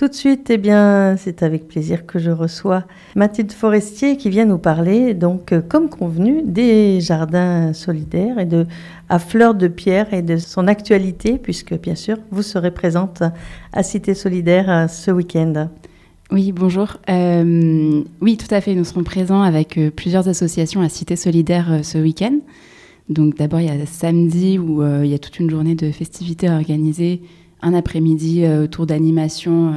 Tout de suite, eh bien, c'est avec plaisir que je reçois Mathilde Forestier qui vient nous parler, donc, comme convenu, des jardins solidaires et à Fleur de Pierre et de son actualité, puisque, bien sûr, vous serez présente à Cité Solidaire ce week-end. Oui, bonjour. Oui, tout à fait. Nous serons présents avec plusieurs associations à Cité Solidaire ce week-end. Donc, d'abord, il y a samedi où il y a toute une journée de festivités organisées, un après-midi autour d'animations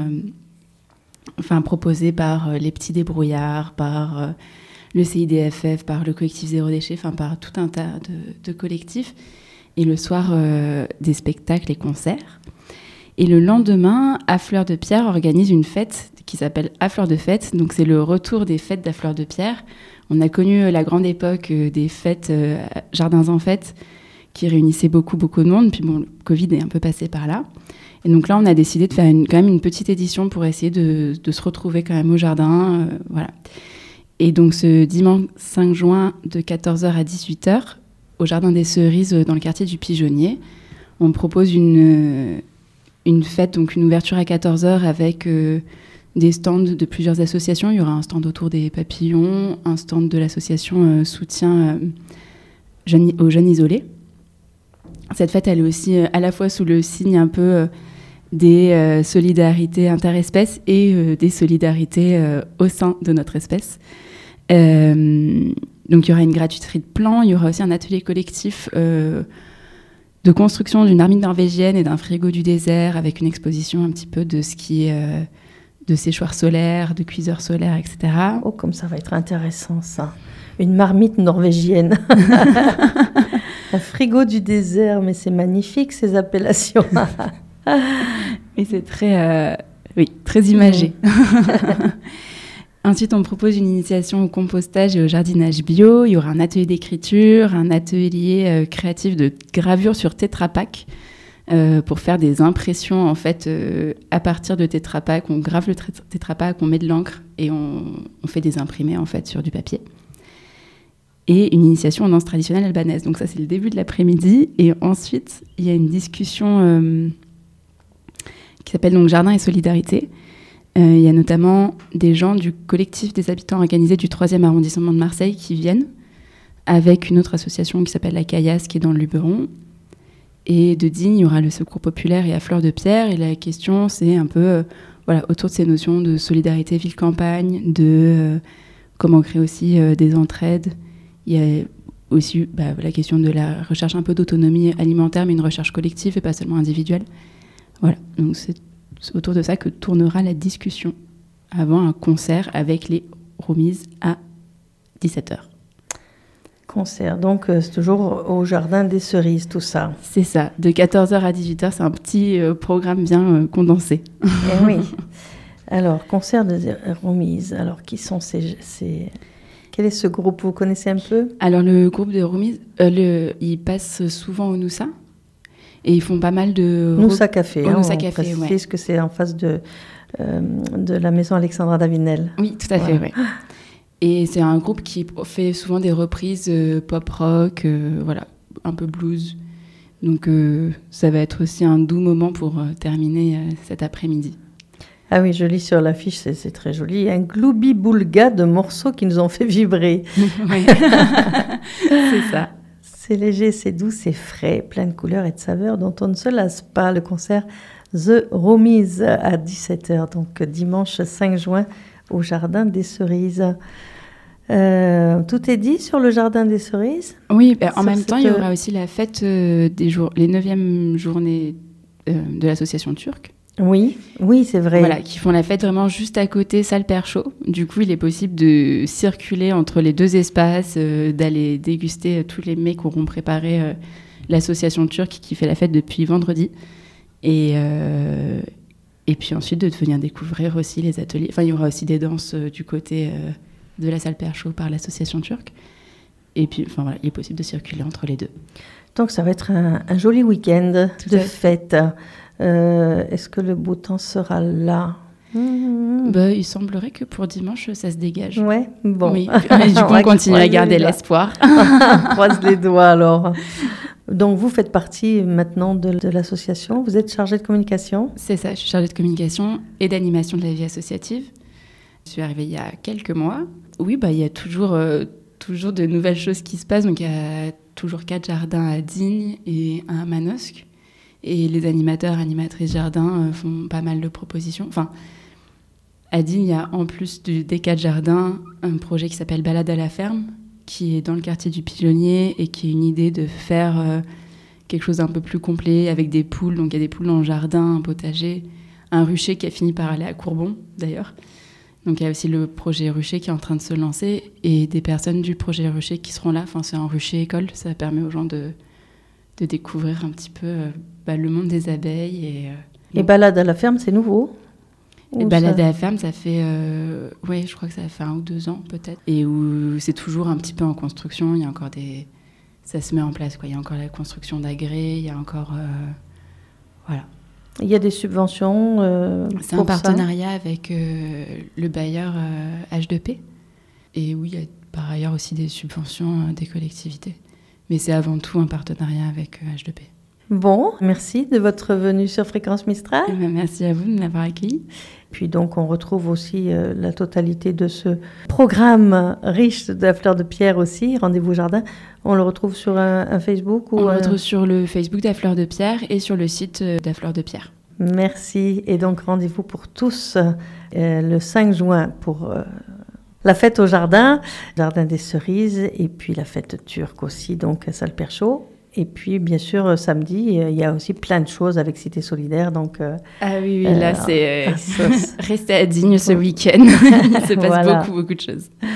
proposées par les petits débrouillards, par le CIDFF, par le collectif Zéro Déchet, par tout un tas de collectifs. Et le soir, des spectacles et concerts. Et le lendemain, à Fleur de Pierre organise une fête qui s'appelle À Fleur de Fête. Donc, c'est le retour des fêtes d'À Fleur de Pierre. On a connu la grande époque des fêtes Jardins en Fête qui réunissaient beaucoup de monde. Puis bon, le Covid est un peu passé par là. Et donc là, on a décidé de faire quand même une petite édition pour essayer de se retrouver quand même au jardin. Voilà. Et donc, ce dimanche 5 juin, de 14h à 18h, au Jardin des Cerises, dans le quartier du Pigeonnier, on propose une fête, donc une ouverture à 14h avec des stands de plusieurs associations. Il y aura un stand autour des papillons, un stand de l'association Soutien aux jeunes isolés. Cette fête, elle est aussi à la fois sous le signe un peu des solidarités interespèces et des solidarités au sein de notre espèce. Donc, il y aura une gratuiterie de plants, il y aura aussi un atelier collectif de construction d'une marmite norvégienne et d'un frigo du désert avec une exposition un petit peu de ce qui est de séchoirs solaires, de cuiseurs solaires, etc. Oh, comme ça va être intéressant, ça. Une marmite norvégienne. Un frigo du désert, mais c'est magnifique, ces appellations. Et c'est très imagé. Ensuite, on propose une initiation au compostage et au jardinage bio. Il y aura un atelier d'écriture, un atelier créatif de gravure sur Tetra Pak pour faire des impressions en fait à partir de Tetra Pak. On grave le Tetra Pak, on met de l'encre et on fait des imprimés en fait sur du papier. Et une initiation en danse traditionnelle albanaise. Donc ça, c'est le début de l'après-midi. Et ensuite, il y a une discussion qui s'appelle donc Jardin et Solidarité. Il y a notamment des gens du collectif des habitants organisés du 3e arrondissement de Marseille qui viennent avec une autre association qui s'appelle la Caillasse qui est dans le Luberon. Et de Digne, il y aura le Secours populaire et à Fleur de Pierre. Et la question, c'est un peu autour de ces notions de solidarité ville-campagne, de comment créer aussi des entraides. Il y a aussi la question de la recherche un peu d'autonomie alimentaire, mais une recherche collective et pas seulement individuelle. Voilà, donc c'est autour de ça que tournera la discussion avant un concert avec les Romises à 17h. Concert, donc c'est toujours au Jardin des Cerises, tout ça. C'est ça, de 14h à 18h, c'est un petit programme bien condensé. Eh oui. Alors, concert de Romises, alors qui sont ces... Quel est ce groupe, vous connaissez un peu ? Alors, le groupe de Romises, ils passent souvent au Noussa. Et ils font pas mal de... Noussa Café, Noussa Café, précise ouais. Que c'est en face de la maison Alexandra Davinel. Oui, tout à fait, oui. Et c'est un groupe qui fait souvent des reprises pop-rock, un peu blues. Donc, ça va être aussi un doux moment pour terminer cet après-midi. Ah oui, je lis sur l'affiche, c'est très joli. Un gloubi-boulga de morceaux qui nous ont fait vibrer. Oui, c'est ça. C'est léger, c'est doux, c'est frais, plein de couleurs et de saveurs dont on ne se lasse pas. Le concert The Romises à 17h, donc dimanche 5 juin au Jardin des Cerises. Tout est dit sur le Jardin des Cerises ? Oui, en même temps, il y aura aussi la fête les 9e journées de l'association turque. Oui, c'est vrai. Voilà, qui font la fête vraiment juste à côté, salle Perchaud. Du coup, il est possible de circuler entre les deux espaces, d'aller déguster tous les mets qu'auront préparé l'association turque qui fait la fête depuis vendredi. Et puis ensuite, de venir découvrir aussi les ateliers. Enfin, il y aura aussi des danses du côté de la salle Perchaud par l'association turque. Et puis, il est possible de circuler entre les deux. Donc, ça va être un joli week-end de fête. Est-ce que le beau temps sera là ? Il semblerait que pour dimanche, ça se dégage. Ouais, bon. Oui. Et du coup, on continue à garder l'espoir. On croise les doigts alors. Donc, vous faites partie maintenant de l'association. Vous êtes chargée de communication? C'est ça, je suis chargée de communication et d'animation de la vie associative. Je suis arrivée il y a quelques mois. Oui, il y a toujours de nouvelles choses qui se passent. Donc, il y a toujours 4 jardins à Digne et un à Manosque. Et les animateurs, animatrices jardins font pas mal de propositions. Enfin, à Digne, il y a en plus des 4 jardins, un projet qui s'appelle Balade à la ferme, qui est dans le quartier du Pigeonnier et qui est une idée de faire quelque chose d'un peu plus complet avec des poules. Donc il y a des poules dans le jardin, un potager, un rucher qui a fini par aller à Courbon d'ailleurs. Donc il y a aussi le projet rucher qui est en train de se lancer et des personnes du projet rucher qui seront là. Enfin, c'est un rucher école, ça permet aux gens de découvrir un petit peu le monde des abeilles. Et Balade à la ferme, c'est nouveau? Et Balade à la ferme, ça fait, je crois que ça fait 1 ou 2 ans peut-être. Et où c'est toujours un petit peu en construction, il y a encore ça se met en place, quoi. Il y a encore la construction d'agrès, il y a encore... voilà. Il y a des subventions c'est un partenariat avec le bailleur H2P. Et oui, il y a par ailleurs aussi des subventions des collectivités. Mais c'est avant tout un partenariat avec H2P. Bon, merci de votre venue sur Fréquence Mistral. Merci à vous de m'avoir accueilli. Puis donc, on retrouve aussi la totalité de ce programme riche de la fleur de pierre aussi, Rendez-vous Jardin. On le retrouve sur un Facebook ou on le retrouve sur le Facebook de la fleur de pierre et sur le site de la fleur de pierre. Merci. Et donc, rendez-vous pour tous le 5 juin pour... la fête au jardin des cerises, et puis la fête turque aussi, donc à Salperchaud. Et puis, bien sûr, samedi, il y a aussi plein de choses avec Cité Solidaire. Donc, ah oui, là, c'est rester à Digne ce week-end. Il se passe beaucoup de choses.